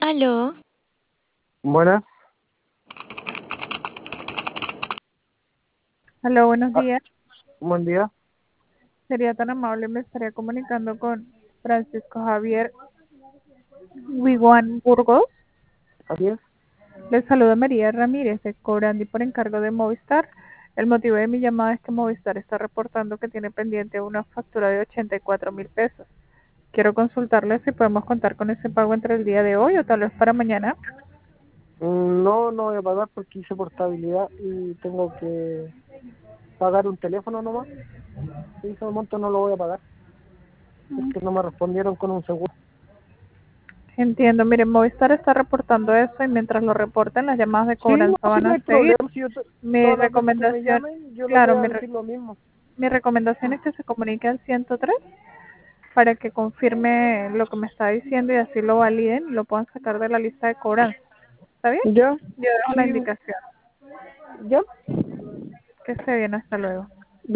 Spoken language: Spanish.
Aló, Buenas. Hola, buenos Ah, días. buen día. Sería tan amable, me estaría comunicando con Francisco Javier Wiguán Burgos. Así es. Les saluda María Ramírez de Cobrandi por encargo de Movistar. El motivo de mi llamada es que Movistar está reportando que tiene pendiente una factura de 84.000 pesos. Quiero consultarle si podemos contar con ese pago entre el día de hoy o tal vez para mañana. No, no voy a pagar porque hice portabilidad y tengo que pagar un teléfono nomás. Y ese monto no lo voy a pagar porque no me respondieron con un seguro. Entiendo, mire, Movistar está reportando eso y mientras lo reporten las llamadas de Sí, no, cobranza sí, van no a hay seguir. problema. Si Mi todas las veces que me recomendación, llamen, yo les voy claro, a decir lo mismo. mi recomendación es que se comunique al 103 para que confirme lo que me está diciendo y así lo validen y lo puedan sacar de la lista de cobranza. ¿Está bien? ¿Ya? Yo dejo la Sí, indicación. ya. Que esté bien, hasta luego.